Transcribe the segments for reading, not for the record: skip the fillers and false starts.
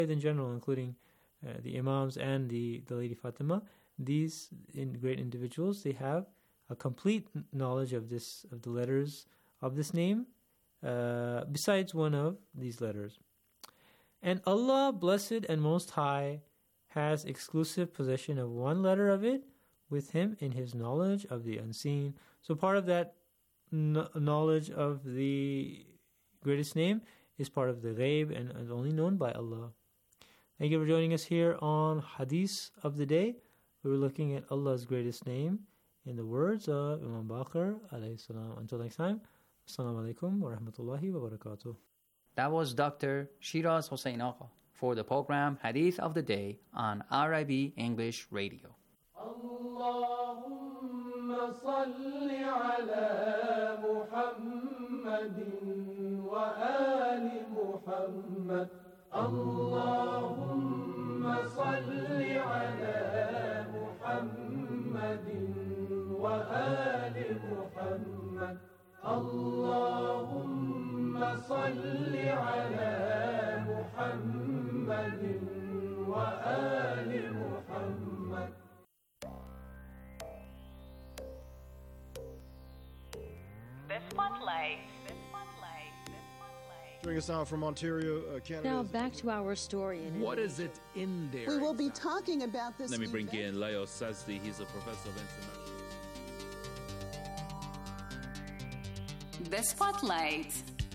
in general, including the Imams and the Lady Fatima, these great individuals, they have a complete knowledge of the letters of this name, besides one of these letters. And Allah, Blessed and Most High, has exclusive possession of one letter of it with Him in His knowledge of the unseen. So part of that knowledge of the greatest name is part of the ghaib and is only known by Allah. Thank you for joining us here on Hadith of the Day. We were looking at Allah's greatest name in the words of Imam Baqir alayhi salam. Until next time, Assalamu alaikum wa rahmatullahi wa barakatuh. That was Dr. Shiraz Hossein Agha for the program Hadith of the Day on RIB English Radio. Allahumma salli ala Muhammadin wa ali Muhammad. Allahumma salli ala Muhammadin wa ali Muhammad. Allahumma salli ala Muhammadin wa ali Muhammad. The Spotlight. Joining us now from Ontario, Canada. Now back to our story. What is it in there? We will be talking about this. Let me bring in Leo Sazdi. He's a professor of international. The Spotlight.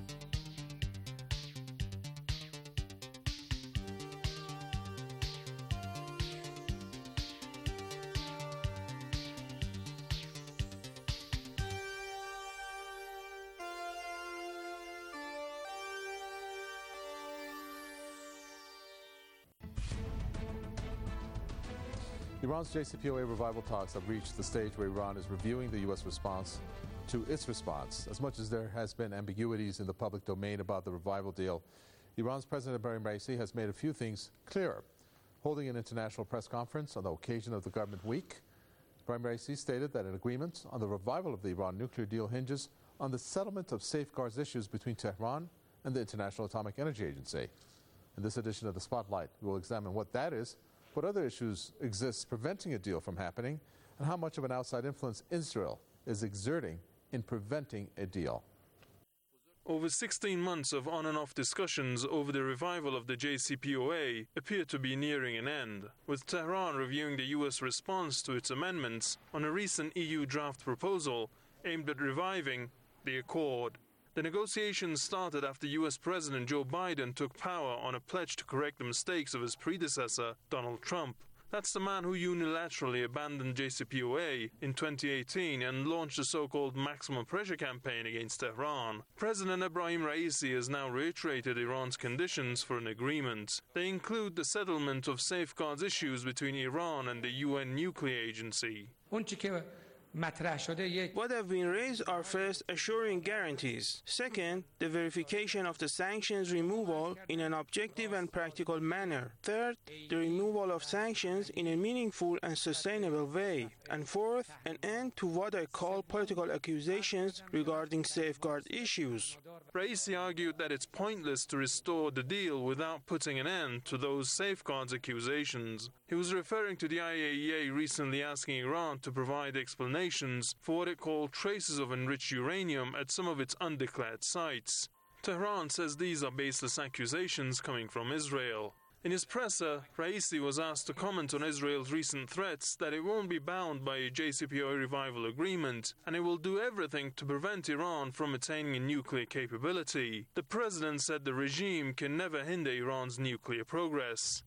Iran's JCPOA revival talks have reached the stage where Iran is reviewing the U.S. response to its response. As much as there has been ambiguities in the public domain about the revival deal, Iran's President Ibrahim Raisi has made a few things clearer. Holding an international press conference on the occasion of the government week, Ibrahim Raisi stated that an agreement on the revival of the Iran nuclear deal hinges on the settlement of safeguards issues between Tehran and the International Atomic Energy Agency. In this edition of The Spotlight, we will examine what that is, what other issues exist preventing a deal from happening, and how much of an outside influence Israel is exerting in preventing a deal. Over 16 months of on and off discussions over the revival of the JCPOA appear to be nearing an end, with Tehran reviewing the U.S. response to its amendments on a recent EU draft proposal aimed at reviving the accord. The negotiations started after U.S. President Joe Biden took power on a pledge to correct the mistakes of his predecessor, Donald Trump. That's the man who unilaterally abandoned JCPOA in 2018 and launched the so-called maximum pressure campaign against Tehran. President Ebrahim Raisi has now reiterated Iran's conditions for an agreement. They include the settlement of safeguards issues between Iran and the UN nuclear agency. What have been raised are first, assuring guarantees. Second, the verification of the sanctions removal in an objective and practical manner. Third, the removal of sanctions in a meaningful and sustainable way. And fourth, an end to what I call political accusations regarding safeguard issues. Raisi argued that it's pointless to restore the deal without putting an end to those safeguards accusations. He was referring to the IAEA recently asking Iran to provide explanations for what it called traces of enriched uranium at some of its undeclared sites. Tehran says these are baseless accusations coming from Israel. In his presser, Raisi was asked to comment on Israel's recent threats that it won't be bound by a JCPOA revival agreement, and it will do everything to prevent Iran from attaining a nuclear capability. The president said the regime can never hinder Iran's nuclear progress.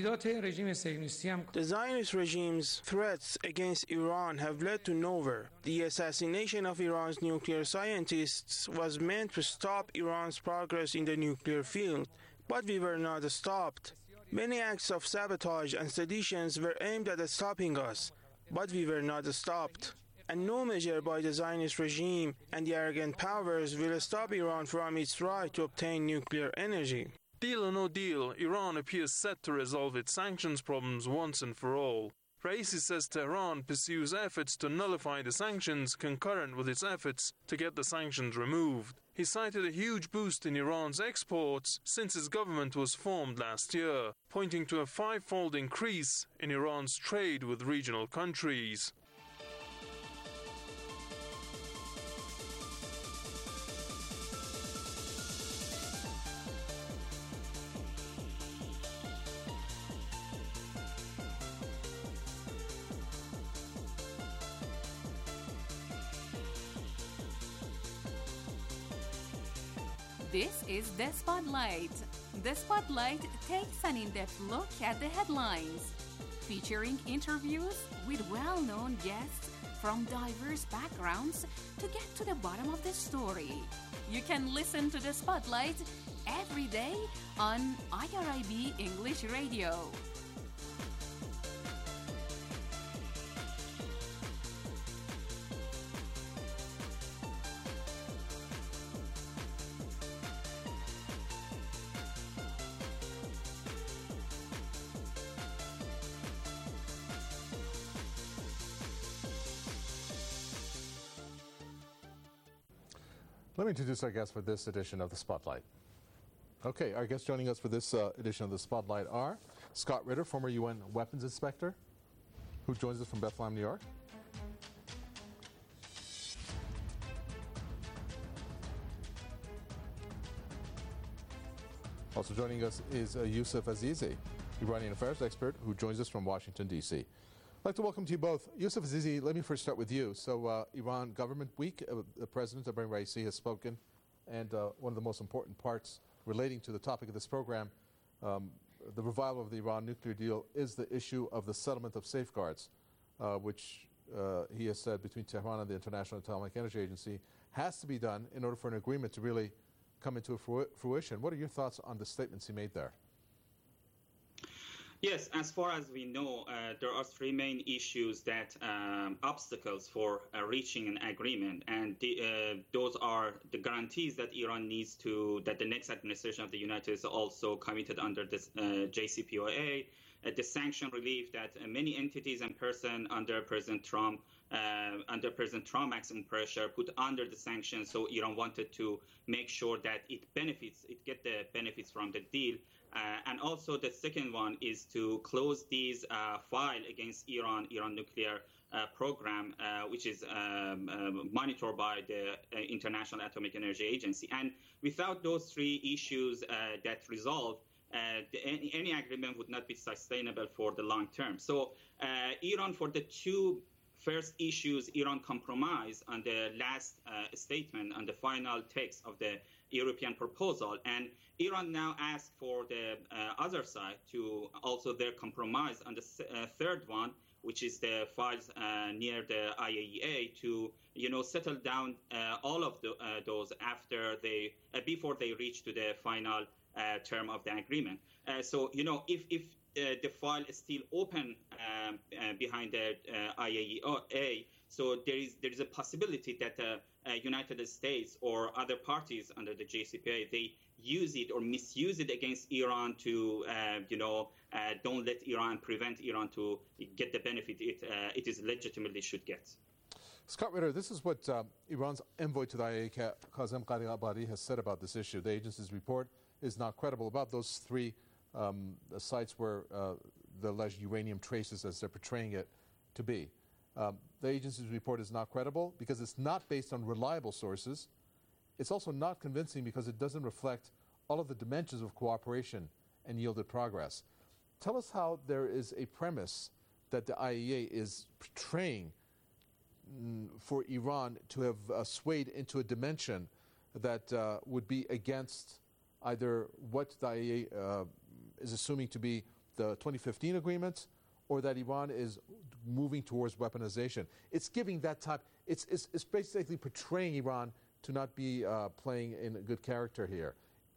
The Zionist regime's threats against Iran have led to nowhere. The assassination of Iran's nuclear scientists was meant to stop Iran's progress in the nuclear field, but we were not stopped. Many acts of sabotage and seditions were aimed at stopping us, but we were not stopped. And no measure by the Zionist regime and the arrogant powers will stop Iran from its right to obtain nuclear energy. Deal or no deal, Iran appears set to resolve its sanctions problems once and for all. Raisi says Tehran pursues efforts to nullify the sanctions concurrent with its efforts to get the sanctions removed. He cited a huge boost in Iran's exports since its government was formed last year, pointing to a 5-fold increase in Iran's trade with regional countries. This is The Spotlight. The Spotlight takes an in-depth look at the headlines, featuring interviews with well-known guests from diverse backgrounds to get to the bottom of the story. You can listen to The Spotlight every day on IRIB English Radio. Let me introduce our guests for this edition of the Spotlight. Okay, our guests joining us for this edition of the Spotlight are Scott Ritter, former UN weapons inspector, who joins us from Bethlehem, New York. Also joining us is Yusuf Azizi, Iranian affairs expert, who joins us from Washington, D.C. I'd like to welcome to you both. Yusuf Azizi, let me first start with you. So Iran Government Week, the President Ibrahim Raisi has spoken, and one of the most important parts relating to the topic of this program, the revival of the Iran nuclear deal, is the issue of the settlement of safeguards, which he has said between Tehran and the International Atomic Energy Agency has to be done in order for an agreement to really come into fruition. What are your thoughts on the statements he made there? Yes, as far as we know, there are three main issues that obstacles for reaching an agreement, and those are the guarantees that Iran needs to, that the next administration of the United States also committed under this JCPOA, the sanction relief that many entities and persons under President Trump maximum pressure put under the sanctions. So Iran wanted to make sure that it get the benefits from the deal. And also the second one is to close these file against Iran nuclear program, which is monitored by the International Atomic Energy Agency. And without those three issues that resolve, any agreement would not be sustainable for the long term. So Iran, for the two first issues, Iran compromised on the last statement, on the final text of the European proposal. And Iran now asked for the other side to also their compromise on the third one, which is the files near the IAEA, to settle down all of those after before they reach to the final term of the agreement. So if the file is still open behind the IAEA, so there is a possibility that the United States or other parties under the JCPOA, they use it or misuse it against Iran to, don't let Iran, prevent Iran to get the benefit it is legitimately should get. Scott Ritter, this is what Iran's envoy to the IAEA, Kazem Gharibabadi, has said about this issue. The agency's report is not credible about those three sites where the alleged uranium traces, as they're portraying it to be. The agency's report is not credible because it's not based on reliable sources. It's also not convincing because it doesn't reflect all of the dimensions of cooperation and yielded progress. Tell us how there is a premise that the IAEA is portraying for Iran to have swayed into a dimension that would be against either what the IAEA is assuming to be the 2015 agreement, or that Iran is moving towards weaponization. It's giving that type, it's basically portraying Iran to not be playing in a good character here.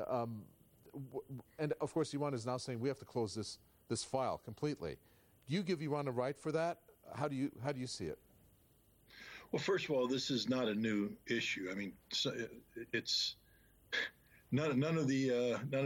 And of course, Iran is now saying we have to close this file completely. Do you give Iran a right for that? How do you see it? Well, first of all, this is not a new issue. I mean, it's none of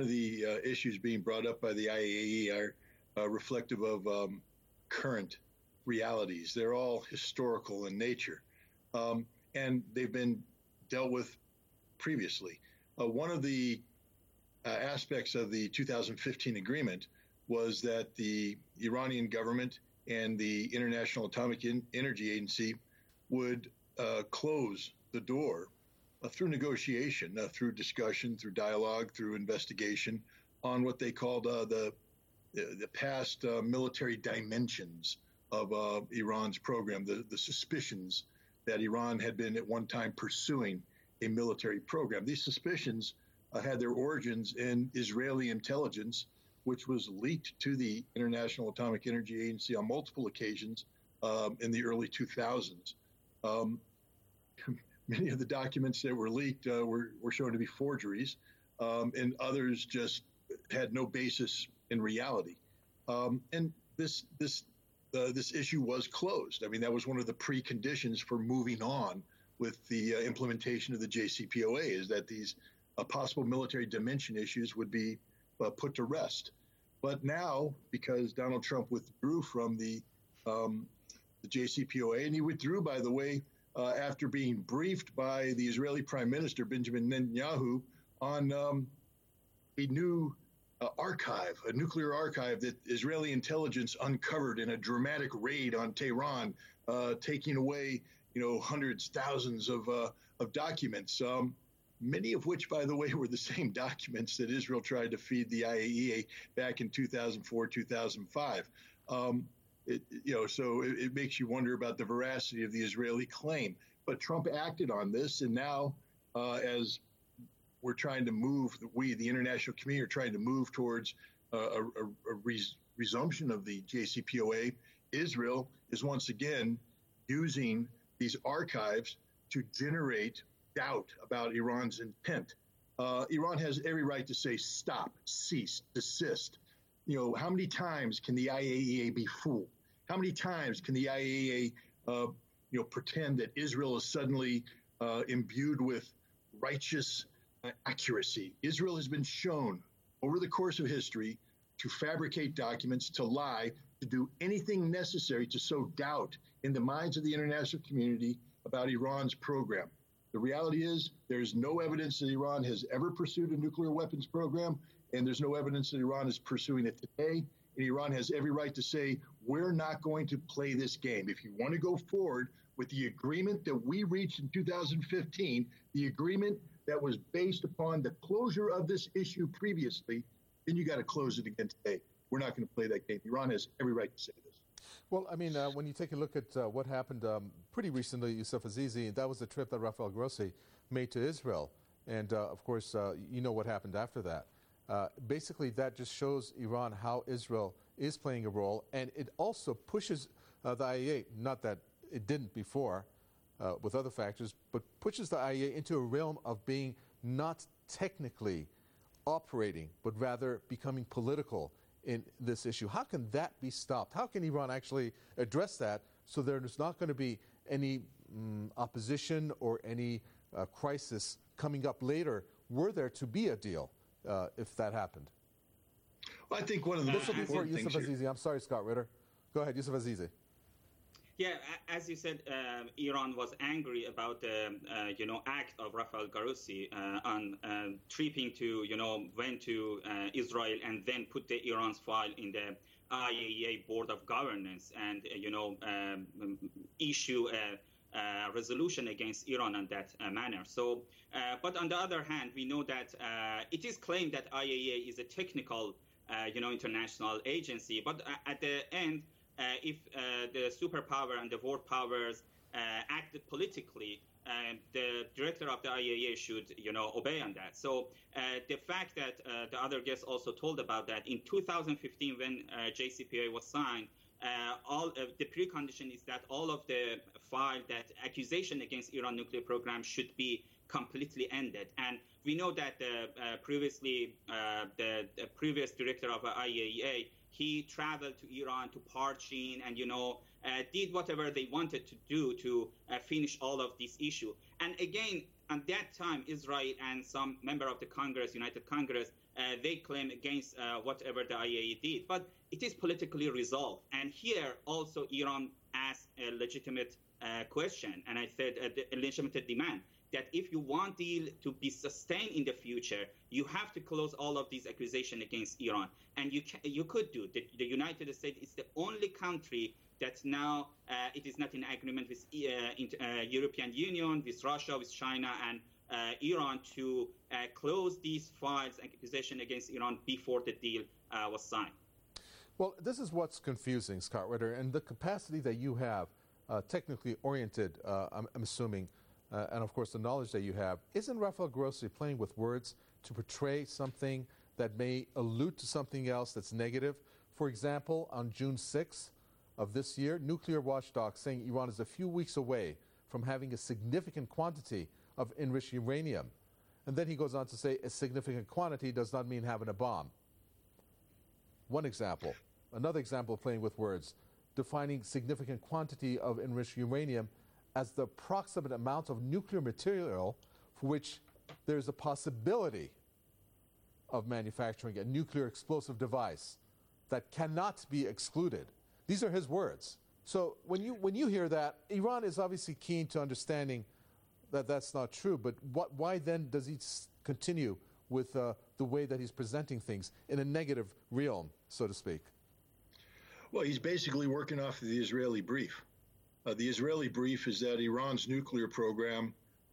the issues being brought up by the IAEA are reflective of current realities. They're all historical in nature, and they've been dealt with previously. One of the aspects of the 2015 agreement was that the Iranian government and the International Atomic Energy Agency would close the door through negotiation, through discussion, through dialogue, through investigation on what they called the past military dimensions of Iran's program, the suspicions that Iran had been at one time pursuing a military program. These suspicions had their origins in Israeli intelligence, which was leaked to the International Atomic Energy Agency on multiple occasions in the early 2000s. Many of the documents that were leaked were shown to be forgeries, and others just had no basis in reality. And this issue was closed. I mean, that was one of the preconditions for moving on with the implementation of the JCPOA, is that these possible military dimension issues would be put to rest. But now, because Donald Trump withdrew from the JCPOA, and he withdrew, by the way, after being briefed by the Israeli Prime Minister Benjamin Netanyahu on a new archive, a nuclear archive that Israeli intelligence uncovered in a dramatic raid on Tehran, taking away, hundreds, thousands of documents. Many of which, by the way, were the same documents that Israel tried to feed the IAEA back in 2004, 2005. So it makes you wonder about the veracity of the Israeli claim. But Trump acted on this, and now, as we're trying to move, the international community, are trying to move towards a resumption of the JCPOA, Israel is once again using these archives to generate doubt about Iran's intent. Iran has every right to say stop, cease, desist. How many times can the IAEA be fooled? How many times can the IAEA, pretend that Israel is suddenly imbued with righteous accuracy? Israel has been shown over the course of history to fabricate documents, to lie, to do anything necessary to sow doubt in the minds of the international community about Iran's program. The reality is there's no evidence that Iran has ever pursued a nuclear weapons program, and there's no evidence that Iran is pursuing it today. And Iran has every right to say, we're not going to play this game. If you want to go forward with the agreement that we reached in 2015, the agreement that was based upon the closure of this issue previously, then you got to close it again today. We're not going to play that game. Iran has every right to say this. Well, I mean, when you take a look at what happened pretty recently, Yusuf Azizi, that was the trip that Rafael Grossi made to Israel. And, of course, you know what happened after that. Basically, that just shows Iran how Israel is playing a role. And it also pushes the IAEA, not that it didn't before with other factors, but pushes the IAEA into a realm of being not technically operating, but rather becoming political in this issue. How can that be stopped? How can Iran actually address that so there's not going to be any opposition or any crisis coming up later were there to be a deal if that happened? Well, I think one of the most important things Yusuf Azizi. I'm sorry, Scott Ritter. Go ahead, Yusuf Azizi. Yeah, as you said, Iran was angry about the, act of Rafael Grossi on tripping to, went to Israel and then put the Iran's file in the IAEA Board of Governance and, issue a resolution against Iran in that manner. So, but on the other hand, we know that it is claimed that IAEA is a technical, international agency, but at the end, if the superpower and the world powers acted politically, the director of the IAEA should, obey on that. So the fact that the other guests also told about that in 2015, when JCPOA was signed, all the precondition is that all of the file, that accusation against Iran nuclear program should be completely ended. And we know that the previous director of IAEA, he traveled to Iran, to Parchin, and, did whatever they wanted to do to finish all of this issue. And again, at that time, Israel and some member of the Congress, United Congress, they claim against whatever the IAEA did. But it is politically resolved. And here also Iran asked a legitimate question, and I said a legitimate demand, that if you want deal to be sustained in the future, you have to close all of these accusations against Iran. And you could do. The United States is the only country that now it is not in agreement with European Union, with Russia, with China, and Iran to close these files and accusations against Iran before the deal was signed. Well, this is what's confusing, Scott Ritter, and the capacity that you have, technically oriented, I'm assuming, and of course the knowledge that you have. Isn't Rafael Grossi playing with words to portray something that may allude to something else that's negative? For example, on June 6th of this year, Nuclear Watchdog saying Iran is a few weeks away from having a significant quantity of enriched uranium. And then he goes on to say a significant quantity does not mean having a bomb. One example. Another example of playing with words, defining significant quantity of enriched uranium as the approximate amount of nuclear material for which there is a possibility of manufacturing a nuclear explosive device that cannot be excluded. These are his words. So when you hear that, Iran is obviously keen to understanding that that's not true, but why then does he continue with the way that he's presenting things in a negative realm, so to speak? Well, he's basically working off of the Israeli brief. The Israeli brief is that Iran's nuclear program,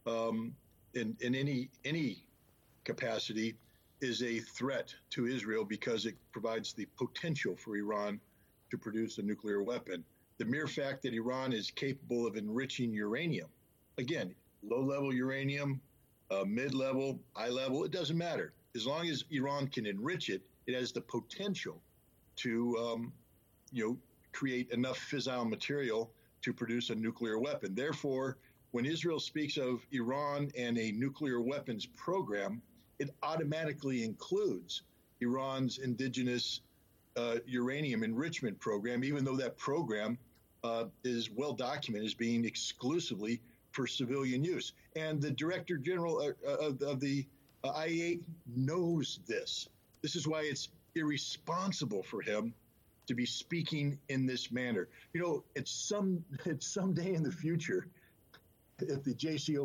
in any capacity, is a threat to Israel because it provides the potential for Iran to produce a nuclear weapon. The mere fact that Iran is capable of enriching uranium, again, low-level uranium, mid-level, high-level, it doesn't matter. As long as Iran can enrich it, it has the potential to, create enough fissile material to produce a nuclear weapon. Therefore, when Israel speaks of Iran and a nuclear weapons program, it automatically includes Iran's indigenous uranium enrichment program, even though that program is well documented as being exclusively for civilian use. And the Director General of the IAEA knows this. This is why it's irresponsible for him to be speaking in this manner. You know, it's someday in the future, if the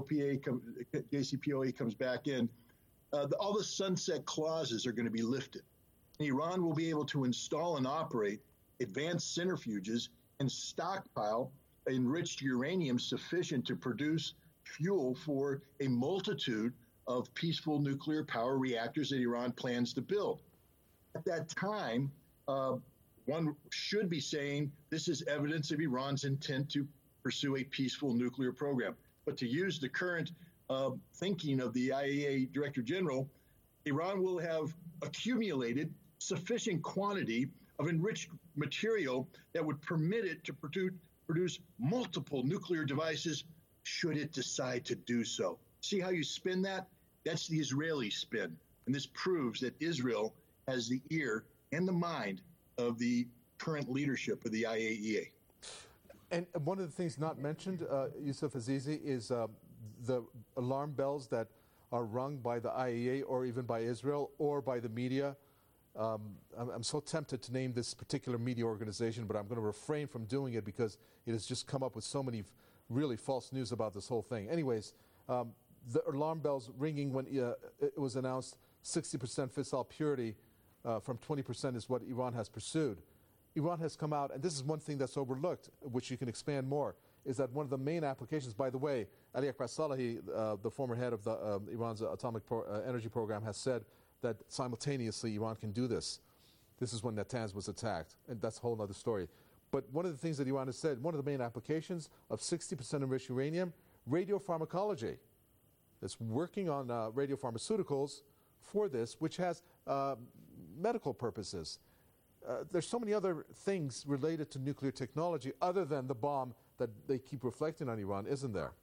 JCPOA comes back in, all the sunset clauses are going to be lifted. Iran will be able to install and operate advanced centrifuges and stockpile enriched uranium sufficient to produce fuel for a multitude of peaceful nuclear power reactors that Iran plans to build. At that time, one should be saying this is evidence of Iran's intent to pursue a peaceful nuclear program. But to use the current thinking of the IAEA Director General, Iran will have accumulated sufficient quantity of enriched material that would permit it to produce multiple nuclear devices should it decide to do so. See how you spin that? That's the Israeli spin. And this proves that Israel has the ear and the mind of the current leadership of the IAEA. And one of the things not mentioned, Yusuf Azizi, is the alarm bells that are rung by the IAEA or even by Israel or by the media. I'm so tempted to name this particular media organization, but I'm going to refrain from doing it because it has just come up with so many really false news about this whole thing. Anyways, the alarm bells ringing when it was announced 60% fissile purity from 20% is what Iran has pursued. Iran has come out, and this is one thing that's overlooked, which you can expand more, is that one of the main applications, by the way, Ali Akbar Salehi, the former head of Iran's atomic energy program, has said that simultaneously Iran can do this. This is when Natanz was attacked, and that's a whole other story. But one of the things that Iran has said, one of the main applications of 60% enriched uranium, radiopharmacology. It's working on radiopharmaceuticals for this, which has medical purposes. There's so many other things related to nuclear technology other than the bomb that they keep reflecting on Iran, isn't there?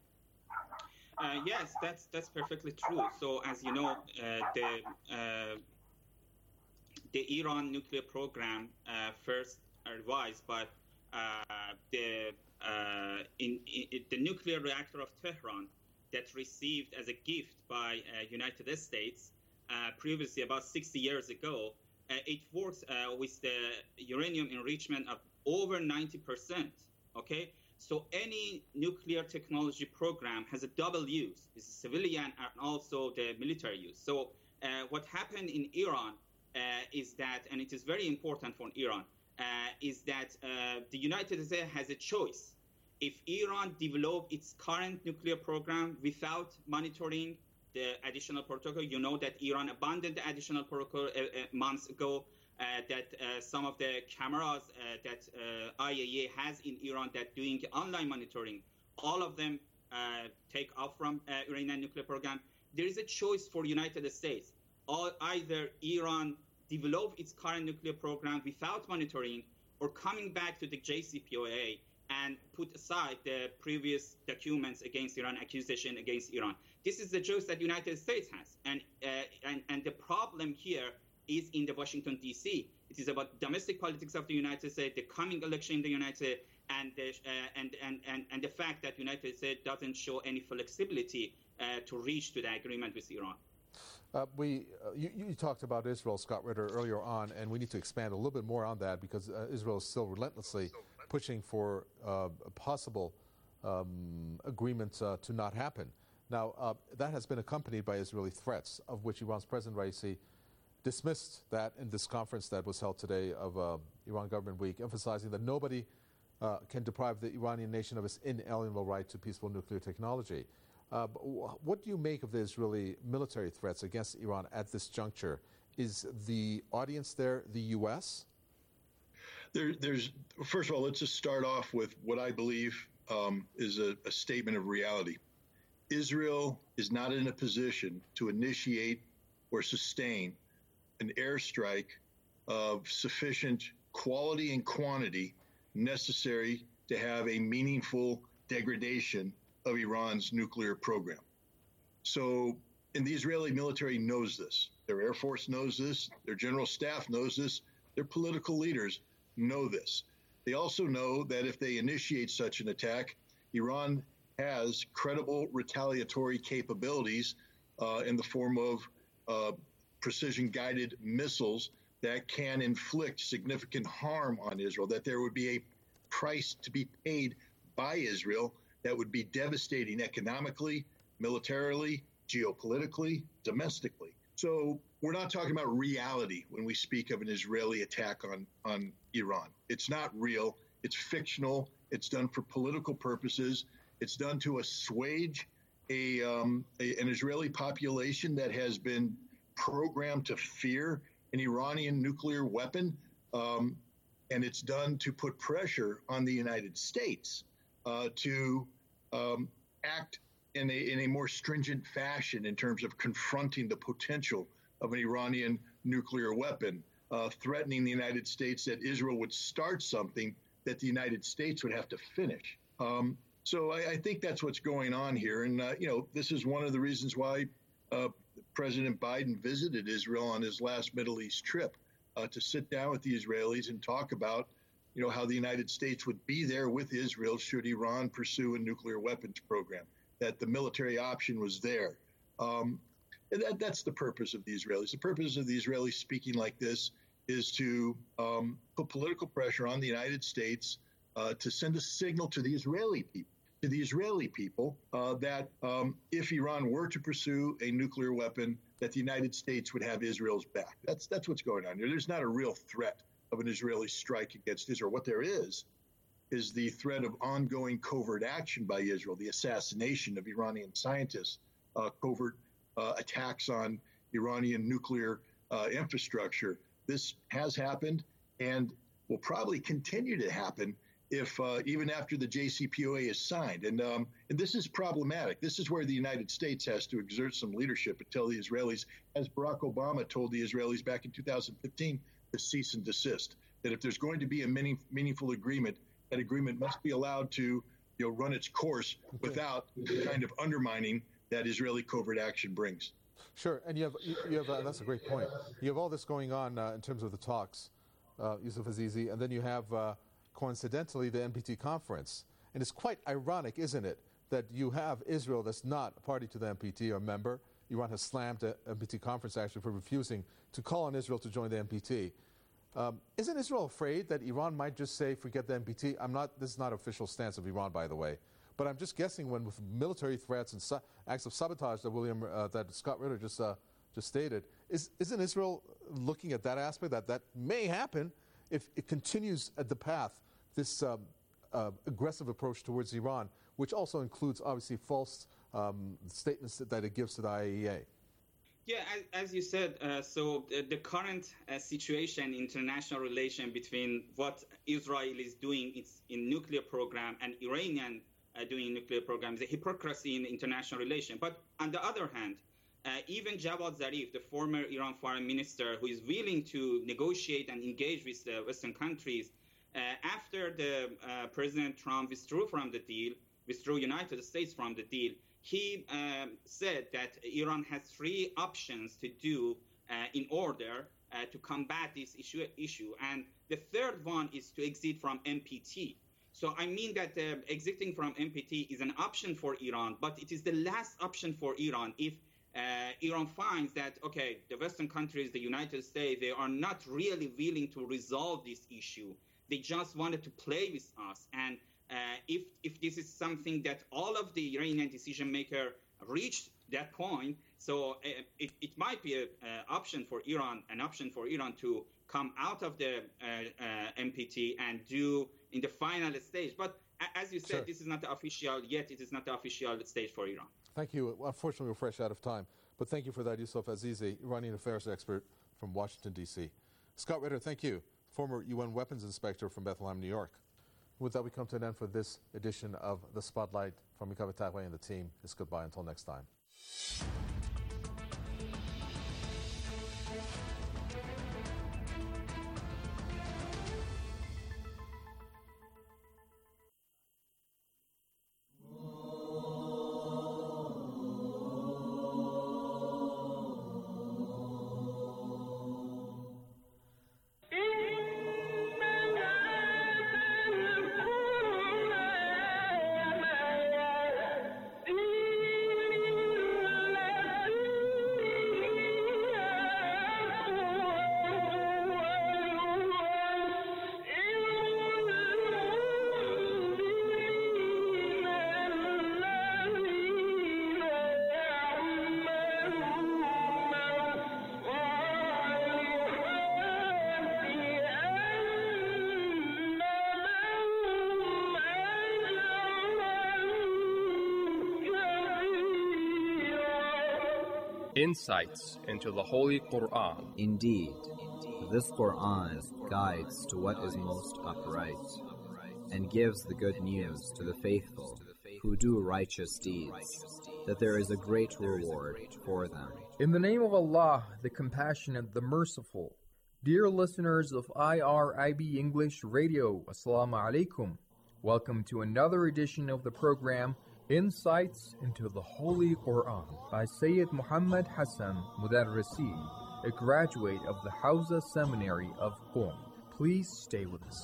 Yes, that's perfectly true. So, as you know, the Iran nuclear program first revised, but the nuclear reactor of Tehran that received as a gift by United States previously, about 60 years ago, it works with the uranium enrichment of over 90%, okay? So any nuclear technology program has a double use. It's civilian and also the military use. So what happened in Iran is that, and it is very important for Iran, is that the United States has a choice. If Iran develop its current nuclear program without monitoring the additional protocol, you know that Iran abandoned the additional protocol months ago, that some of the cameras that IAEA has in Iran that doing online monitoring, all of them take off from Iranian nuclear program. There is a choice for United States. Either Iran develop its current nuclear program without monitoring, or coming back to the JCPOA and put aside the previous documents against Iran, accusation against Iran. This is the choice that the United States has. And the problem here is in the Washington, D.C. It is about domestic politics of the United States, the coming election in the United States, and the fact that the United States doesn't show any flexibility to reach to the agreement with Iran. You talked about Israel, Scott Ritter, earlier on, and we need to expand a little bit more on that because Israel is still relentlessly pushing for a possible agreement to not happen. Now, that has been accompanied by Israeli threats, of which Iran's President Raisi dismissed that in this conference that was held today of Iran Government Week, emphasizing that nobody can deprive the Iranian nation of its inalienable right to peaceful nuclear technology. What do you make of the Israeli military threats against Iran at this juncture? Is the audience there the U.S.? First of all, let's just start off with what I believe is a statement of reality. Israel is not in a position to initiate or sustain an airstrike of sufficient quality and quantity necessary to have a meaningful degradation of Iran's nuclear program. So, and the Israeli military knows this. Their Air Force knows this. Their general staff knows this. Their political leaders know this. They also know that if they initiate such an attack, Iran has credible retaliatory capabilities in the form of precision-guided missiles that can inflict significant harm on Israel, that there would be a price to be paid by Israel that would be devastating economically, militarily, geopolitically, domestically. So we're not talking about reality when we speak of an Israeli attack on Iran. It's not real. It's fictional. It's done for political purposes. It's done to assuage an Israeli population that has been programmed to fear an Iranian nuclear weapon. And it's done to put pressure on the United States to act in a more stringent fashion in terms of confronting the potential of an Iranian nuclear weapon, threatening the United States that Israel would start something that the United States would have to finish. So I think that's what's going on here. And, this is one of the reasons why President Biden visited Israel on his last Middle East trip, to sit down with the Israelis and talk about, how the United States would be there with Israel should Iran pursue a nuclear weapons program, that the military option was there. And that's the purpose of the Israelis. The purpose of the Israelis speaking like this is to put political pressure on the United States to send a signal to the Israeli people, that if Iran were to pursue a nuclear weapon, that the United States would have Israel's back. That's what's going on here. There's not a real threat of an Israeli strike against Israel. What there is the threat of ongoing covert action by Israel, the assassination of Iranian scientists, covert attacks on Iranian nuclear infrastructure. This has happened and will probably continue to happen if even after the JCPOA is signed. And this is problematic. This is where the United States has to exert some leadership and tell the Israelis, as Barack Obama told the Israelis back in 2015, to cease and desist, that if there's going to be a meaningful agreement, that agreement must be allowed to run its course without the kind of undermining that Israeli covert action brings. Sure, and you have that's a great point. You have all this going on in terms of the talks, Yusuf Azizi, and then you have coincidentally the NPT conference. And it's quite ironic, isn't it, that you have Israel that's not a party to the NPT or member. Iran has slammed the NPT conference actually for refusing to call on Israel to join the NPT. Isn't Israel afraid that Iran might just say, forget the NPT? This is not an official stance of Iran, by the way. But I'm just guessing when with military threats and acts of sabotage that Scott Ritter just stated, isn't Israel looking at that aspect, that may happen if it continues at the path, this aggressive approach towards Iran, which also includes, obviously, false statements that it gives to the IAEA? Yeah, as you said, so the current situation, international relation between what Israel is doing in nuclear program and Iranian doing nuclear program is a hypocrisy in international relation. But on the other hand, even Javad Zarif, the former Iran foreign minister, who is willing to negotiate and engage with the Western countries, after the President Trump withdrew United States from the deal, he said that Iran has 3 options to do in order to combat this issue. And the third one is to exit from NPT. So I mean that exiting from NPT is an option for Iran, but it is the last option for Iran if Iran finds that, okay, the Western countries, the United States, they are not really willing to resolve this issue. They just wanted to play with us. And if this is something that all of the Iranian decision maker reached that point, so it might be an option for Iran to come out of the NPT and do in the final stage. But as you said, Sure. This is not official yet. It is not the official stage for Iran. Thank you. Unfortunately, we're fresh out of time. But thank you for that, Yusuf Azizi, Iranian affairs expert from Washington, D.C. Scott Ritter, thank you, former UN weapons inspector from Bethlehem, New York. With that, we come to an end for this edition of The Spotlight. From Mikhail Tagway and the team, it's goodbye until next time. Insights into the Holy Quran. Indeed, this Quran guides to what is most upright, and gives the good news to the faithful who do righteous deeds, that there is a great reward for them. In the name of Allah, the Compassionate, the Merciful. Dear listeners of IRIB English Radio, Assalamu alaikum. Welcome to another edition of the program Insights into the Holy Quran by Sayyid Muhammad Hassan Mudarrisi, a graduate of the Hausa Seminary of Qom. Please stay with us.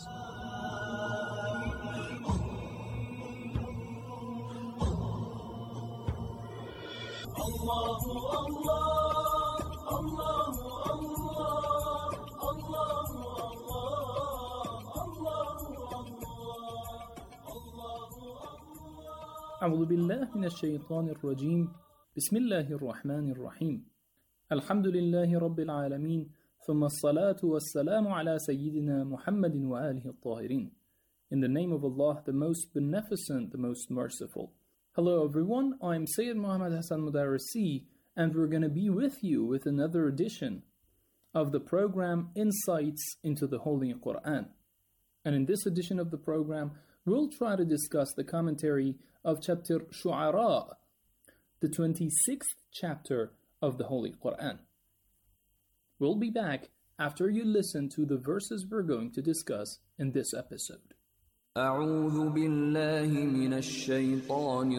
أعوذ بالله من الشيطان الرجيم بسم الله الرحمن الرحيم الحمد لله رب العالمين ثم الصلاة والسلام على سيدنا محمد وآله الطاهرين. In the name of Allah, the most beneficent, the most merciful. Hello everyone, I'm Sayyid Muhammad Hassan Mudarrisi, and we're going to be with you with another edition of the program Insights into the Holy Quran. And in this edition of the program, we'll try to discuss the commentary of chapter Shu'ara, the 26th chapter of the Holy Quran. We'll be back after you listen to the verses we're going to discuss in this episode. أعوذ بالله من الشيطان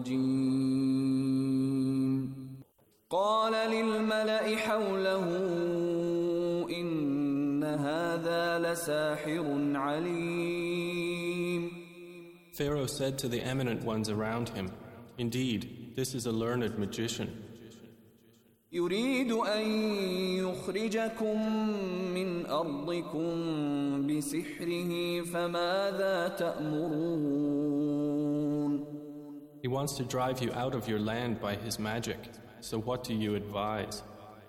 الرجيم قال للملأ حوله إن هذا لساحر عليم. Pharaoh said to the eminent ones around him, "Indeed, this is a learned magician." يريد أن يخرجكم من أرضكم بسحره فماذا تأمرون? He wants to drive you out of your land by his magic. So what do you advise?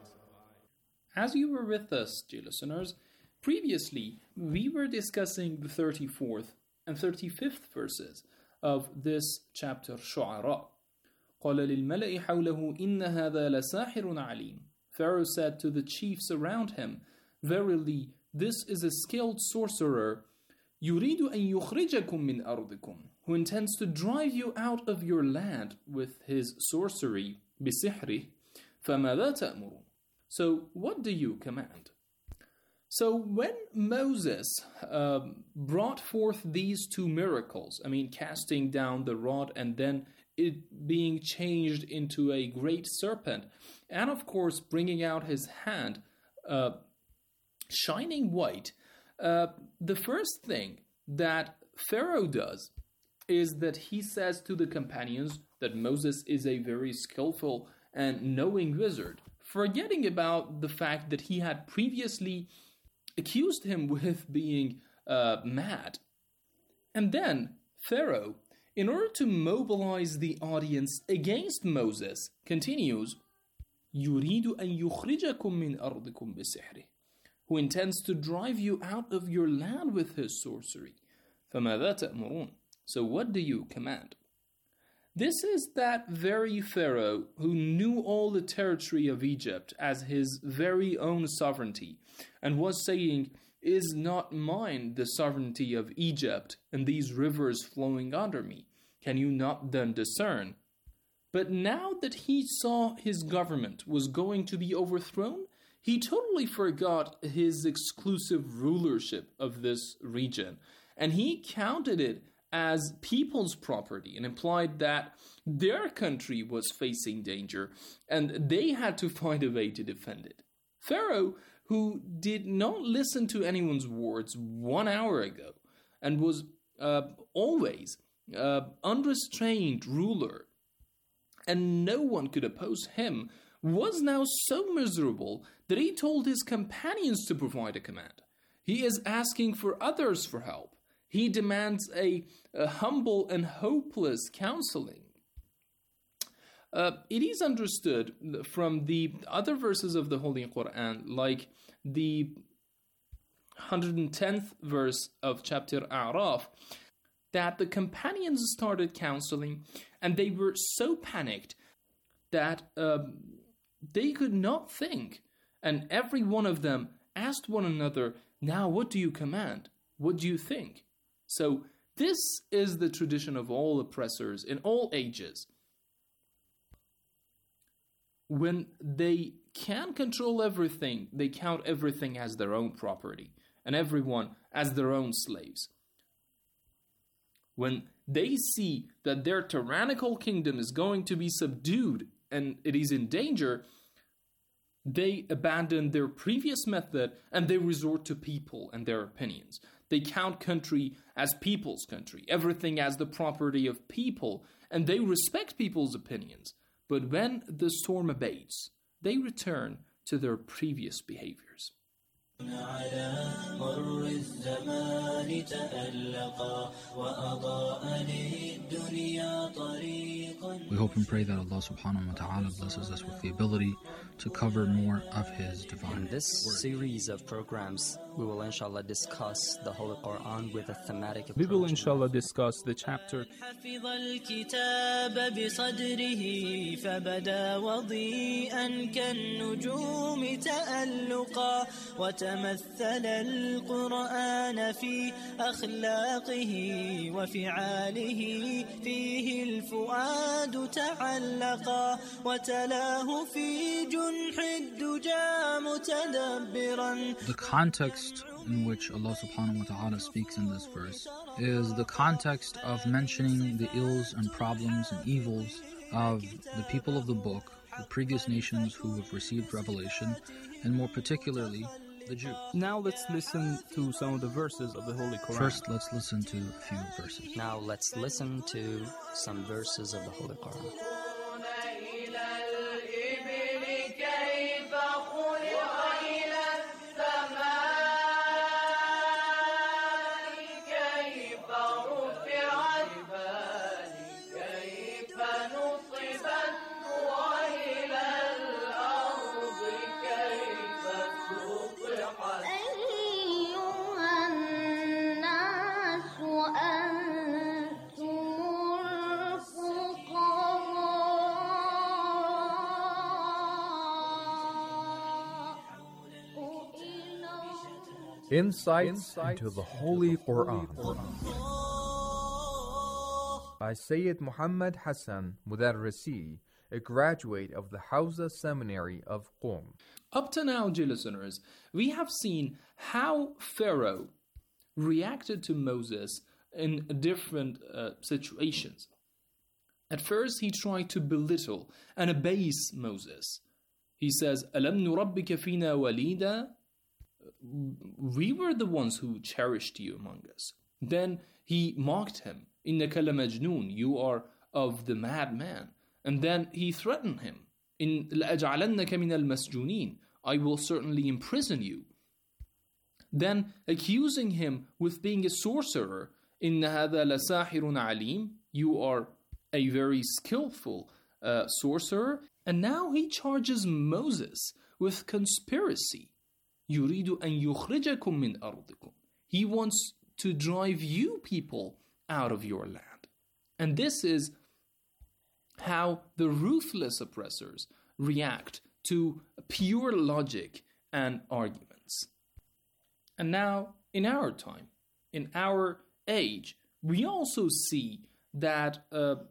As you were with us, dear listeners, previously we were discussing the 34th and 35th verses of this chapter, Shu'ara. قال للملأ حوله إن هذا لساحر عليم. Pharaoh said to the chiefs around him, verily, this is a skilled sorcerer, يريد أن يخرجكم من أرضكم, who intends to drive you out of your land with his sorcery, بسحره, فماذا تأمرون? So what do you command? So when Moses brought forth these two miracles, casting down the rod and then it being changed into a great serpent, and of course bringing out his hand shining white, the first thing that Pharaoh does is that he says to the companions that Moses is a very skillful and knowing wizard, forgetting about the fact that he had previously accused him with being mad. And then Pharaoh, in order to mobilize the audience against Moses, continues, يُرِيدُ أَن يُخْرِجَكُم مِّنْ أَرْضِكُم بِسِحْرِهِ, who intends to drive you out of your land with his sorcery. فَمَاذَا تَأْمُرُونَ? So what do you command? This is that very Pharaoh who knew all the territory of Egypt as his very own sovereignty and was saying, is not mine the sovereignty of Egypt and these rivers flowing under me? Can you not then discern? But now that he saw his government was going to be overthrown, he totally forgot his exclusive rulership of this region, and he counted it as people's property and implied that their country was facing danger and they had to find a way to defend it. Pharaoh, who did not listen to anyone's words 1 hour ago and was always unrestrained ruler, and no one could oppose him, was now so miserable that he told his companions to provide a command. He is asking for others for help. He demands a humble and hopeless counseling. It is understood from the other verses of the Holy Quran, like the 110th verse of chapter A'raf, that the companions started counseling and they were so panicked that they could not think. And every one of them asked one another, now what do you command? What do you think? So this is the tradition of all oppressors in all ages. When they can control everything, they count everything as their own property and everyone as their own slaves. When they see that their tyrannical kingdom is going to be subdued and it is in danger, they abandon their previous method and they resort to people and their opinions. They count country as people's country, everything as the property of people, and they respect people's opinions. But when the storm abates, they return to their previous behaviors. على مر الزمان تألقا وأضاء للدنيا طريقا. We hope and pray that Allah subhanahu wa ta'ala blesses us with the ability to cover more of His divine In this series of programs, we will inshallah discuss the Holy Quran with a thematic approach. We will inshallah discuss the chapter حفظ الكتاب بصدره فبدا وضيئا كالنجوم تألقا وتمثل القرآن في أخلاقه وفعاله فيه الفؤاد تعلقا وتلاه في جنح الدجى متدبرا. The context in which Allah subhanahu wa ta'ala speaks in this verse is the context of mentioning the ills and problems and evils of the people of the book, the previous nations who have received revelation, and more particularly the Jews. Now let's listen to some of the verses of the Holy Quran. First, let's listen to a few verses. Now let's listen to some verses of the Holy Quran. Insights into the Holy Quran by Sayyid Muhammad Hassan Mudarrisi, a graduate of the Hawza Seminary of Qom. Up to now, dear listeners, we have seen how Pharaoh reacted to Moses in different situations. At first, he tried to belittle and abase Moses. He says, أَلَمْ نُرَبِّكَ فِينَا وَلِيدًا? We were the ones who cherished you among us. Then he mocked him. إِنَّكَ لَمَجْنُونَ, you are of the madman. And then he threatened him. إِنْ لَأَجْعَلَنَّكَ مِنَ الْمَسْجُونِينَ, I will certainly imprison you. Then accusing him with being a sorcerer. إِنَّ هَذَا لَسَاحِرٌ عَلِيمٌ, you are a very skillful sorcerer. And now he charges Moses with conspiracy. يُرِيدُ أَن يُخْرِجَكُم مِّنْ أَرْضِكُمْ, he wants to drive you people out of your land. And this is how the ruthless oppressors react to pure logic and arguments. And now, in our time, in our age, we also see that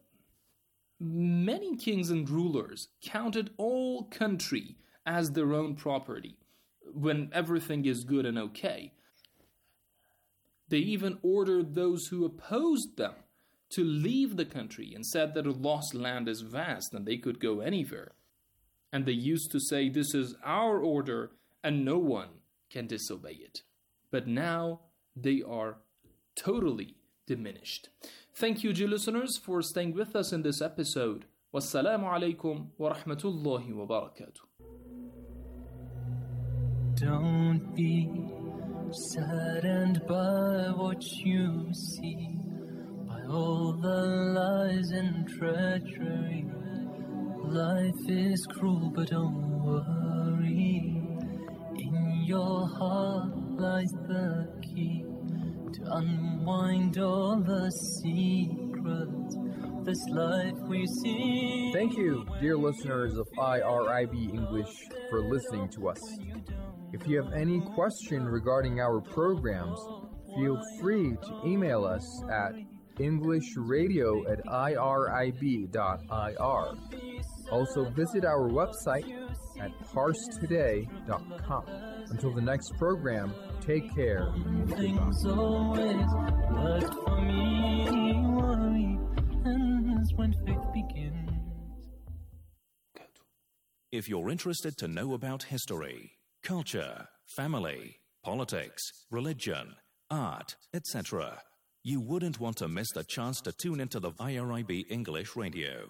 many kings and rulers counted all country as their own property when everything is good and okay. They even ordered those who opposed them to leave the country and said that Allah's land is vast and they could go anywhere. And they used to say, this is our order and no one can disobey it. But now they are totally diminished. Thank you, dear listeners, for staying with us in this episode. Wassalamu alaikum wa rahmatullahi wa barakatuh. Don't be saddened by what you see, by all the lies and treachery. Life is cruel, but don't worry. In your heart lies the key to unwind all the secrets of this life we see. Thank you, dear listeners of IRIB English, for listening to us. If you have any question regarding our programs, feel free to email us at englishradio@irib.ir. Also visit our website at parstoday.com. Until the next program, take care. Things always worked for me. Worry ends when faith begins. If you're interested to know about history, culture, family, politics, religion, art, etc., you wouldn't want to miss the chance to tune into the IRIB English Radio.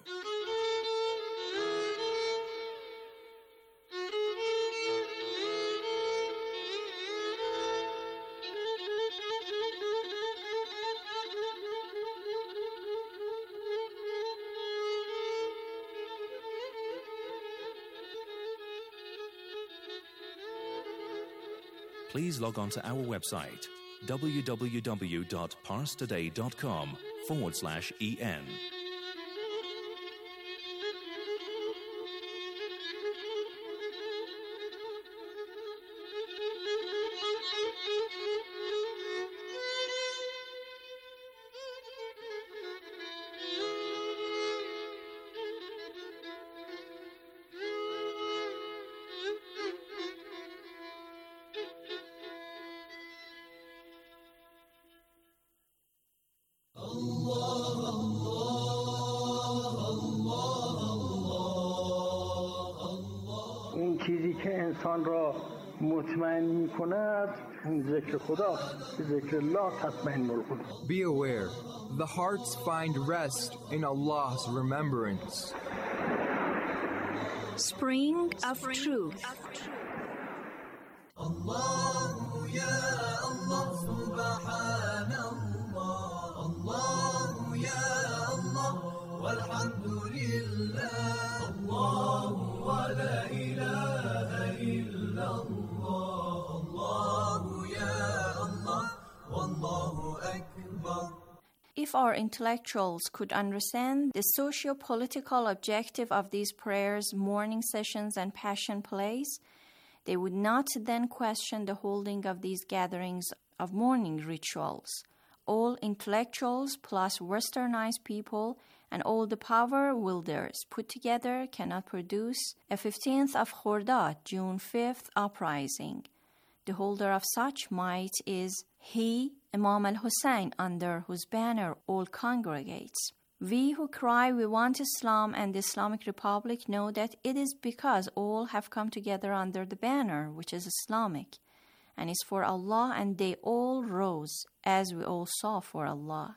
Please log on to our website, www.parstoday.com/en. این چیزی که انسان را مطمئن می کند ذکر خدا، ذکر الله تطمئن القلوب. Be aware, the hearts find rest in Allah's remembrance. Spring of Truth. الله يا الله سبحان الله الله يا الله والحمد لله الله ولا إله إلا الله الله يا الله والله أكبر. If our intellectuals could understand the socio-political objective of these prayers, morning sessions, and passion plays, They would not then question the holding of these gatherings of mourning rituals. All intellectuals plus westernized people and all the power wielders put together cannot produce a 15th of Khordad, June 5th uprising. The holder of such might is he, Imam al-Hussein, under whose banner all congregates. We who cry we want Islam and the Islamic Republic know that it is because all have come together under the banner, which is Islamic, and is for Allah, and they all rose, as we all saw, for Allah.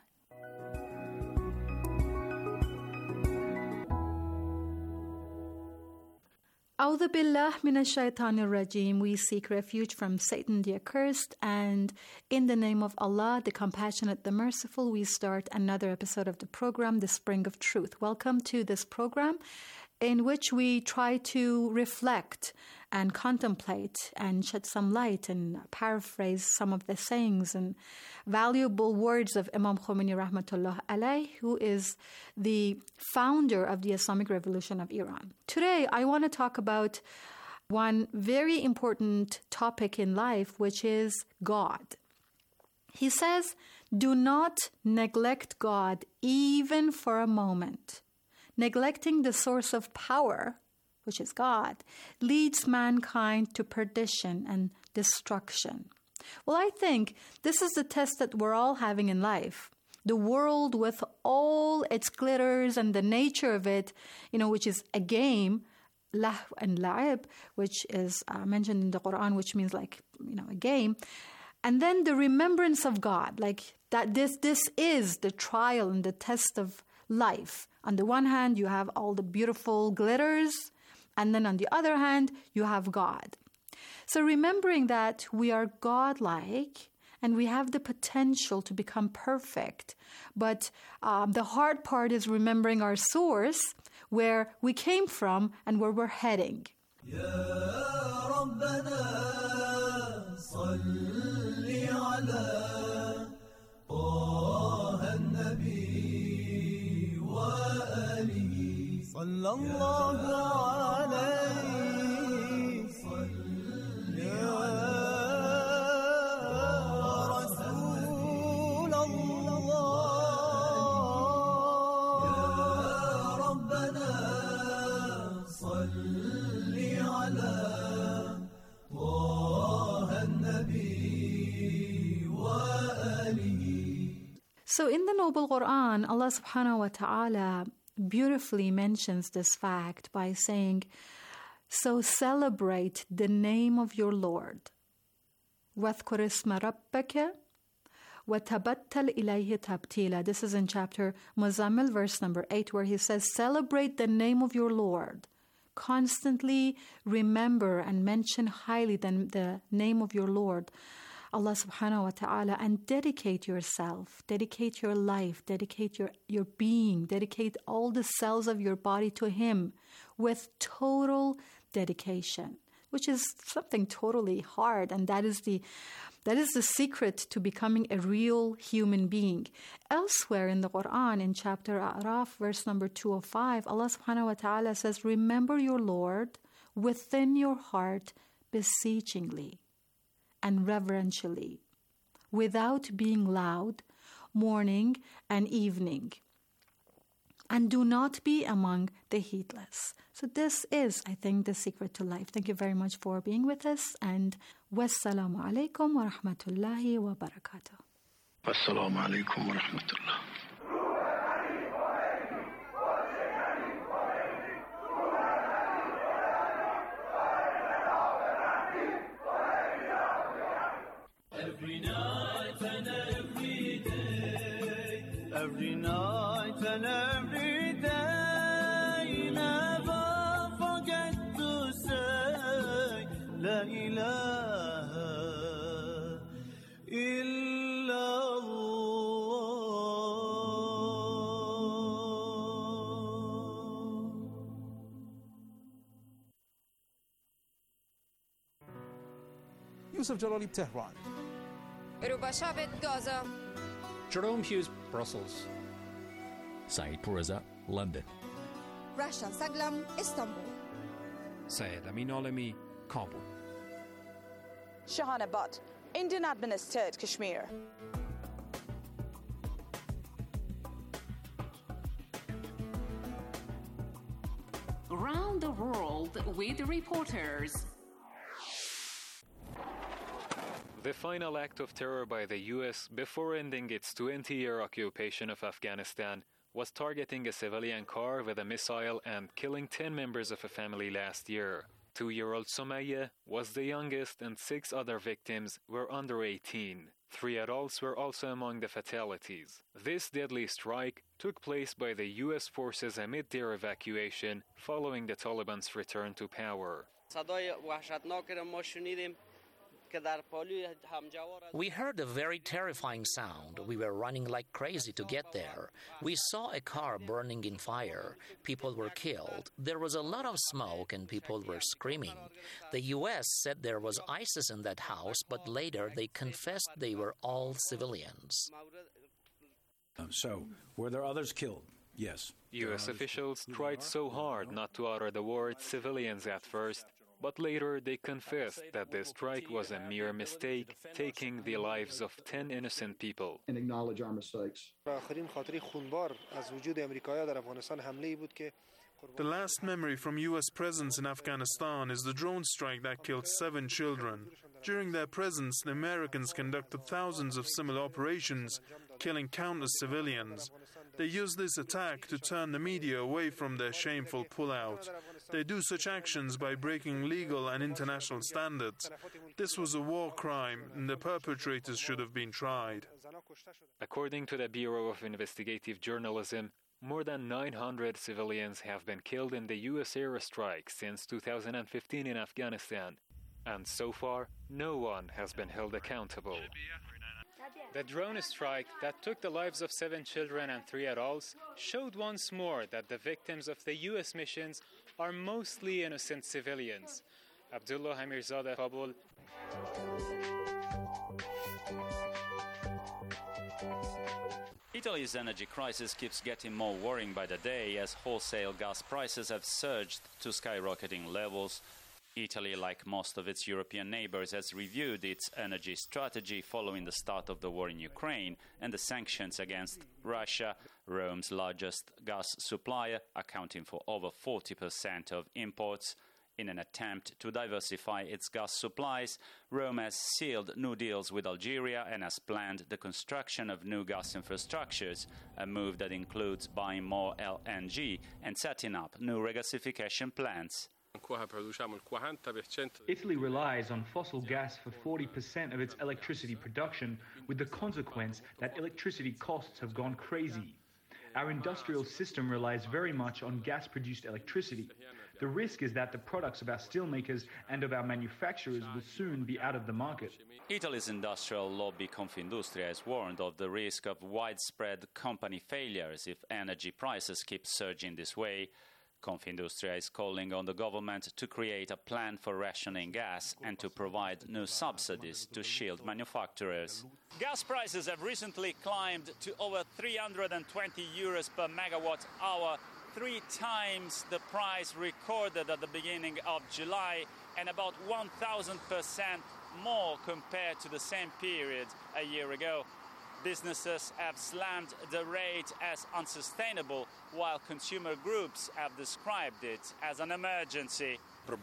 A'udhu billah minash shaitanir rajim. We seek refuge from Satan the accursed, and in the name of Allah, the compassionate, the merciful, we start another episode of the program, The Spring of Truth. Welcome to this program in which we try to reflect and contemplate and shed some light and paraphrase some of the sayings and valuable words of Imam Khomeini rahmatullah alayh, who is the founder of the Islamic Revolution of Iran. Today, I want to talk about one very important topic in life, which is God. He says, do not neglect God even for a moment. Neglecting the source of power, which is God, leads mankind to perdition and destruction. Well, I think this is the test that we're all having in life. The world with all its glitters and the nature of it, which is a game, lahw and la'ib, which is mentioned in the Quran, which means a game. And then the remembrance of God, like that this is the trial and the test of life. On the one hand, you have all the beautiful glitters, and then on the other hand, you have God. So remembering that we are godlike and we have the potential to become perfect, but the hard part is remembering our source, where we came from and where we're heading. صلى الله عليه صل يا رسول الله يا ربنا صل على طه النبي وآله. So in the Noble Quran, Allah subhanahu wa ta'ala beautifully mentions this fact by saying, so celebrate the name of your Lord. وَاذْكُرِ اسْمَ رَبَّكَ وَتَبَتَّلْ إِلَيْهِ تَبْتِيلًا. This is in chapter Muzammil, verse number 8, where he says, celebrate the name of your Lord. Constantly remember and mention highly the name of your Lord, Allah subhanahu wa ta'ala, and dedicate yourself, dedicate your life, dedicate your being, dedicate all the cells of your body to Him with total dedication, which is something totally hard, and that is the secret to becoming a real human being. Elsewhere in the Quran, in chapter A'raf, verse number 205, Allah subhanahu wa ta'ala says, remember your Lord within your heart beseechingly and reverentially, without being loud, morning and evening. And do not be among the heedless. So this is, I think, the secret to life. Thank you very much for being with us, and wassalamu alaikum wa rahmatullahi wa barakatuh. Wassalamu alaikum wa rahmatullah. Every night and every day, every night and every day, never forget to say La ilaha illallah. Yusuf Jalali, Tehran. Rubashavet, Gaza. Jerome Hughes, Brussels. Saeed Pourreza, London. Rasha Saglam, Istanbul. Syed Amin Alemi, Kabul. Shahana Butt, Indian-administered Kashmir. Around the world with reporters. The final act of terror by the U.S. before ending its 20-year occupation of Afghanistan was targeting a civilian car with a missile and killing 10 members of a family last year. 2-year-old Somaya was the youngest and 6 other victims were under 18. 3 adults were also among the fatalities. This deadly strike took place by the U.S. forces amid their evacuation following the Taliban's return to power. We heard a very terrifying sound. We were running like crazy to get there. We saw a car burning in fire. People were killed. There was a lot of smoke and people were screaming. The U.S. said there was ISIS in that house, but later they confessed they were all civilians. So, were there others killed? Yes. U.S. officials tried so hard not to utter the word civilians at first, but later they confessed that the strike was a mere mistake, taking the lives of 10 innocent people. And acknowledge our mistakes. The last memory from U.S. presence in Afghanistan is the drone strike that killed 7 children. During their presence, the Americans conducted thousands of similar operations, killing countless civilians. They used this attack to turn the media away from their shameful pullout. They do such actions by breaking legal and international standards. This was a war crime, and the perpetrators should have been tried. According to the Bureau of Investigative Journalism, more than 900 civilians have been killed in the U.S. airstrike since 2015 in Afghanistan, and so far, no one has been held accountable. The drone strike that took the lives of 7 children and 3 adults showed once more that the victims of the U.S. missions are mostly innocent civilians. Abdullah Hamirzadeh, Kabul. Italy's energy crisis keeps getting more worrying by the day as wholesale gas prices have surged to skyrocketing levels. Italy, like most of its European neighbors, has reviewed its energy strategy following the start of the war in Ukraine and the sanctions against Russia, Rome's largest gas supplier, accounting for over 40% of imports. In an attempt to diversify its gas supplies, Rome has sealed new deals with Algeria and has planned the construction of new gas infrastructures, a move that includes buying more LNG and setting up new regasification plants. Italy relies on fossil gas for 40% of its electricity production, with the consequence that electricity costs have gone crazy. Our industrial system relies very much on gas-produced electricity. The risk is that the products of our steelmakers and of our manufacturers will soon be out of the market. Italy's industrial lobby Confindustria has warned of the risk of widespread company failures if energy prices keep surging this way. Confindustria is calling on the government to create a plan for rationing gas and to provide new subsidies to shield manufacturers. Gas prices have recently climbed to over 320 euros per megawatt hour, 3 times the price recorded at the beginning of July and about 1,000% more compared to the same period a year ago. Businesses have slammed the rate as unsustainable, while consumer groups have described it as an emergency.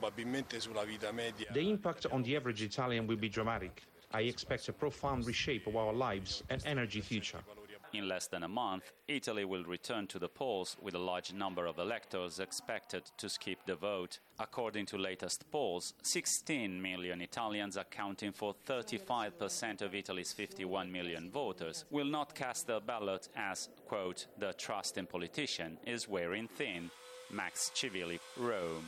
The impact on the average Italian will be dramatic. I expect a profound reshape of our lives and energy future. In less than a month, Italy will return to the polls with a large number of electors expected to skip the vote. According to latest polls, 16 million Italians, accounting for 35% of Italy's 51 million voters, will not cast their ballot as, quote, the trust in politicians is wearing thin. Max Civili, Rome.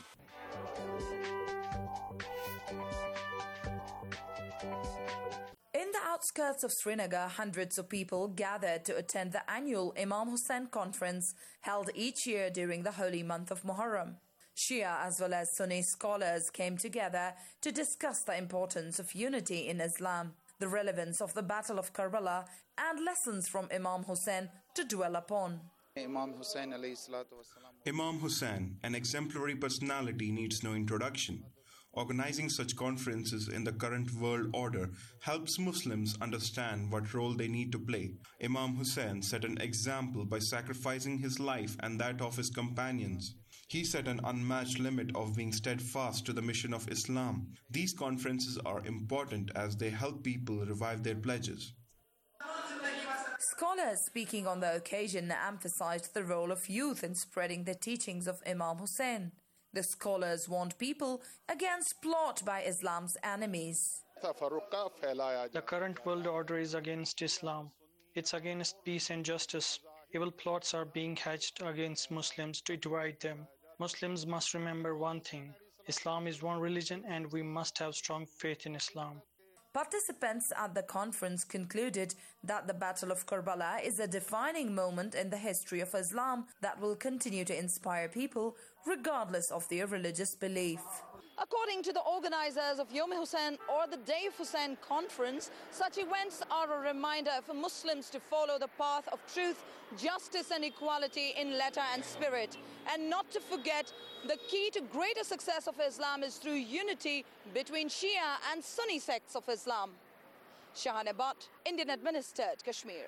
In the outskirts of Srinagar, hundreds of people gathered to attend the annual Imam Hussain conference held each year during the holy month of Muharram. Shia as well as Sunni scholars came together to discuss the importance of unity in Islam, the relevance of the Battle of Karbala, and lessons from Imam Hussain to dwell upon. Imam Hussain, an exemplary personality, needs no introduction. Organizing such conferences in the current world order helps Muslims understand what role they need to play. Imam Hussein set an example by sacrificing his life and that of his companions. He set an unmatched limit of being steadfast to the mission of Islam. These conferences are important as they help people revive their pledges. Scholars speaking on the occasion emphasized the role of youth in spreading the teachings of Imam Hussein. The scholars warned people against plot by Islam's enemies. The current world order is against Islam. It's against peace and justice. Evil plots are being hatched against Muslims to divide them. Muslims must remember one thing. Islam is one religion and we must have strong faith in Islam. Participants at the conference concluded that the Battle of Karbala is a defining moment in the history of Islam that will continue to inspire people regardless of their religious belief. According to the organizers of Yom Hussein or the Day of Hussein conference, such events are a reminder for Muslims to follow the path of truth, justice and equality in letter and spirit, and not to forget the key to greater success of Islam is through unity between Shia and Sunni sects of Islam. Shahane Bhatt, Indian administered Kashmir.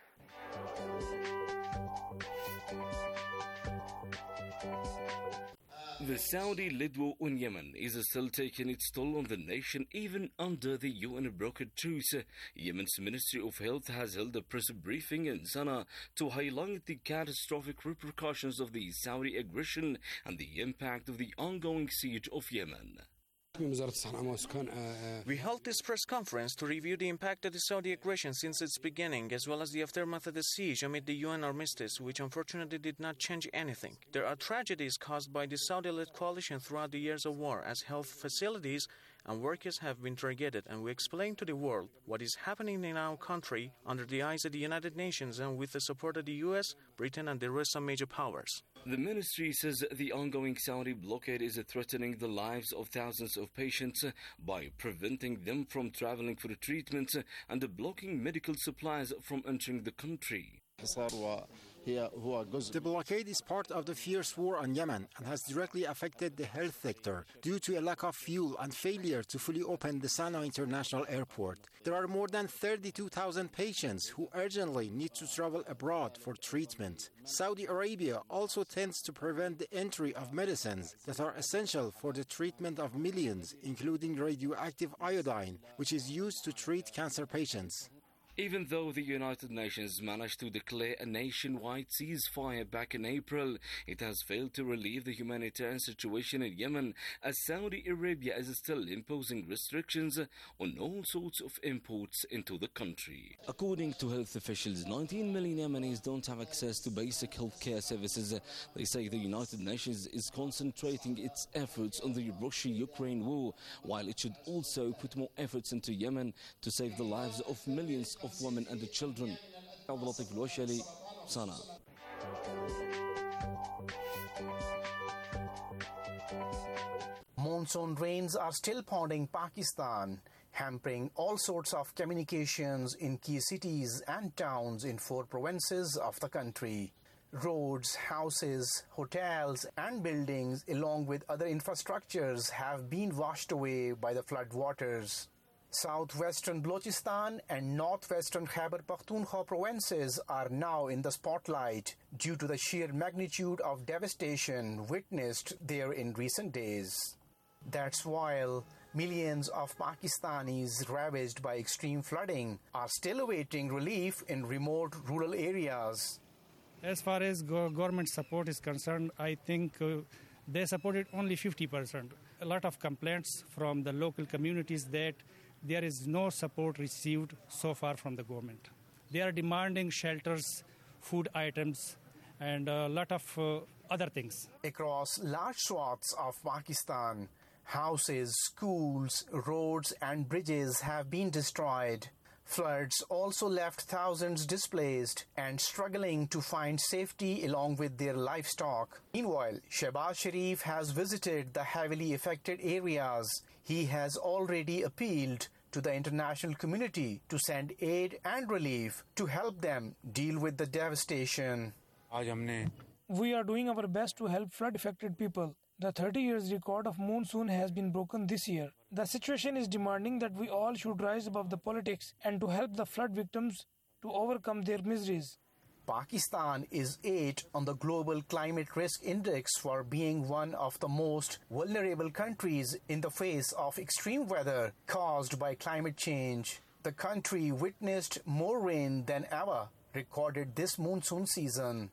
The Saudi-led war on Yemen is still taking its toll on the nation even under the UN-brokered truce. Yemen's Ministry of Health has held a press briefing in Sana'a to highlight the catastrophic repercussions of the Saudi aggression and the impact of the ongoing siege of Yemen. We held this press conference to review the impact of the Saudi aggression since its beginning, as well as the aftermath of the siege amid the UN armistice, which unfortunately did not change anything. There are tragedies caused by the Saudi-led coalition throughout the years of war, as health facilities and workers have been targeted, and we explain to the world what is happening in our country under the eyes of the United Nations and with the support of the US, Britain and the rest of major powers. The ministry says the ongoing Saudi blockade is threatening the lives of thousands of patients by preventing them from traveling for treatment and blocking medical supplies from entering the country. The blockade is part of the fierce war on Yemen and has directly affected the health sector due to a lack of fuel and failure to fully open the Sana'a International Airport. There are more than 32,000 patients who urgently need to travel abroad for treatment. Saudi Arabia also tends to prevent the entry of medicines that are essential for the treatment of millions, including radioactive iodine, which is used to treat cancer patients. Even though the United Nations managed to declare a nationwide ceasefire back in April, it has failed to relieve the humanitarian situation in Yemen, as Saudi Arabia is still imposing restrictions on all sorts of imports into the country. According to health officials, 19 million Yemenis don't have access to basic healthcare services. They say the United Nations is concentrating its efforts on the Russia-Ukraine war, while it should also put more efforts into Yemen to save the lives of millions of women and children. Abdulatif Al-Washali, Sana'a. Monsoon rains are still pounding Pakistan, hampering all sorts of communications in key cities and towns in 4 provinces of the country. Roads, houses, hotels and buildings, along with other infrastructures, have been washed away by the flood waters. Southwestern Balochistan and northwestern Khyber Pakhtunkhwa provinces are now in the spotlight due to the sheer magnitude of devastation witnessed there in recent days. That's while millions of Pakistanis ravaged by extreme flooding are still awaiting relief in remote rural areas. As far as government support is concerned, I think they supported only 50%. A lot of complaints from the local communities that there is no support received so far from the government. They are demanding shelters, food items, and a lot of other things. Across large swaths of Pakistan, houses, schools, roads, and bridges have been destroyed. Floods also left thousands displaced and struggling to find safety along with their livestock. Meanwhile, Shehbaz Sharif has visited the heavily affected areas. He has already appealed to the international community to send aid and relief to help them deal with the devastation. We are doing our best to help flood-affected people. The 30 years record of monsoon has been broken this year. The situation is demanding that we all should rise above the politics and to help the flood victims to overcome their miseries. Pakistan is 8 on the Global Climate Risk Index for being one of the most vulnerable countries in the face of extreme weather caused by climate change. The country witnessed more rain than ever recorded this monsoon season.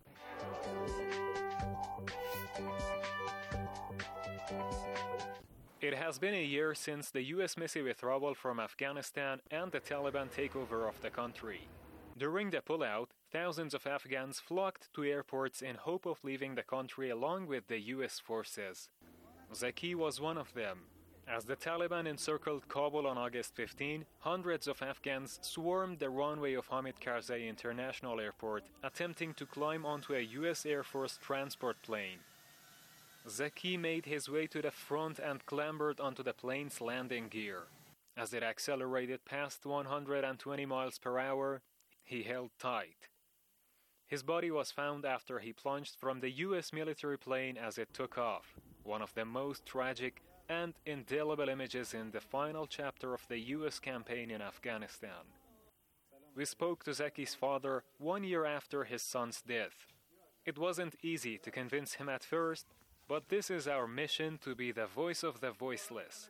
It has been a year since the U.S. missile withdrawal from Afghanistan and the Taliban takeover of the country. During the pullout, thousands of Afghans flocked to airports in hope of leaving the country along with the U.S. forces. Zaki was one of them. As the Taliban encircled Kabul on August 15, hundreds of Afghans swarmed the runway of Hamid Karzai International Airport, attempting to climb onto a U.S. Air Force transport plane. Zaki made his way to the front and clambered onto the plane's landing gear. As it accelerated past 120 miles per hour, he held tight. His body was found after he plunged from the U.S. military plane as it took off, one of the most tragic and indelible images in the final chapter of the U.S. campaign in Afghanistan. We spoke to Zaki's father 1 year after his son's death. It wasn't easy to convince him at first, but this is our mission to be the voice of the voiceless.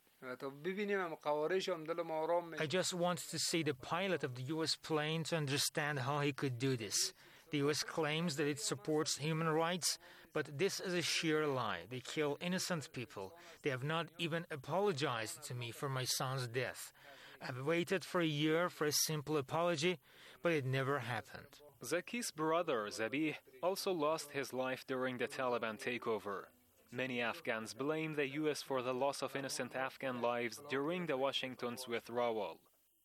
I just want to see the pilot of the U.S. plane to understand how he could do this. The U.S. claims that it supports human rights, but this is a sheer lie. They kill innocent people. They have not even apologized to me for my son's death. I've waited for a year for a simple apology, but it never happened. Zaki's brother, Zabih, also lost his life during the Taliban takeover. Many Afghans blame the U.S. for the loss of innocent Afghan lives during the Washington's withdrawal.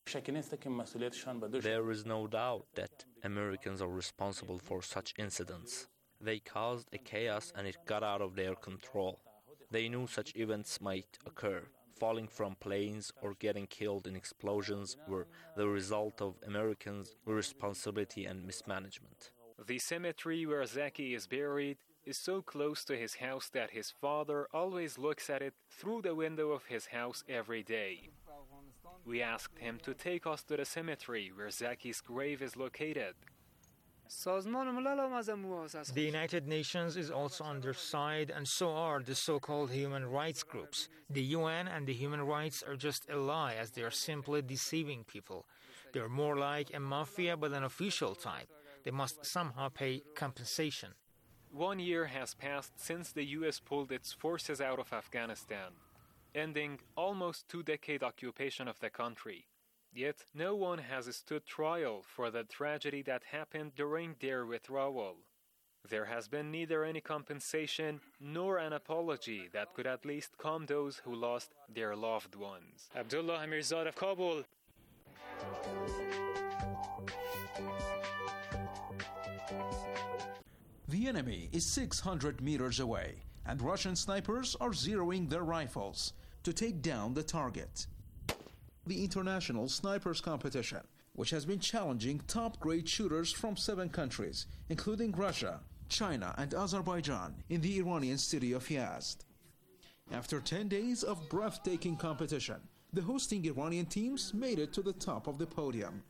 There is no doubt that Americans are responsible for such incidents. They caused a chaos and it got out of their control. They knew such events might occur. Falling from planes or getting killed in explosions were the result of Americans' irresponsibility and mismanagement. The cemetery where Zaki is buried is so close to his house that his father always looks at it through the window of his house every day. We asked him to take us to the cemetery where Zaki's grave is located. The United Nations is also on their side, and so are the so-called human rights groups. The UN and the human rights are just a lie, as they are simply deceiving people. They are more like a mafia but an official type. They must somehow pay compensation. 1 year has passed since the U.S. pulled its forces out of Afghanistan, ending almost 2-decade occupation of the country. Yet no one has stood trial for the tragedy that happened during their withdrawal. There has been neither any compensation nor an apology that could at least calm those who lost their loved ones. Abdullah Amirzad of Kabul. The enemy is 600 meters away, and Russian snipers are zeroing their rifles to take down the target. The International Snipers Competition, which has been challenging top-grade shooters from 7 countries, including Russia, China, and Azerbaijan, in the Iranian city of Yazd. After 10 days of breathtaking competition, the hosting Iranian teams made it to the top of the podium.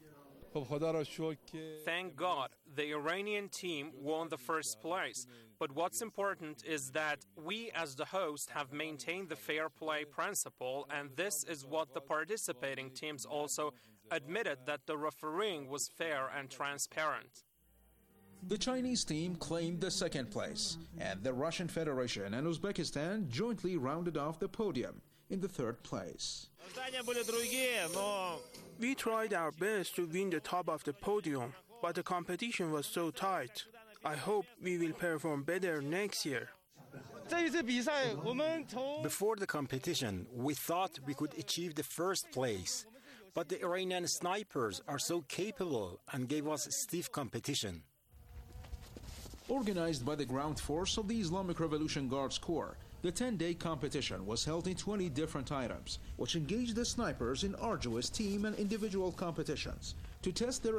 Thank God, the Iranian team won the first place. But what's important is that we as the host have maintained the fair play principle, and this is what the participating teams also admitted, that the refereeing was fair and transparent. The Chinese team claimed the second place, and the Russian Federation and Uzbekistan jointly rounded off the podium in the third place. We tried our best to win the top of the podium, but the competition was so tight. I hope we will perform better next year. Before the competition, we thought we could achieve the first place, but the Iranian snipers are so capable and gave us stiff competition. Organized by the ground force of the Islamic Revolution Guards Corps, the 10-day competition was held in 20 different items, which engaged the snipers in arduous team and individual competitions to test their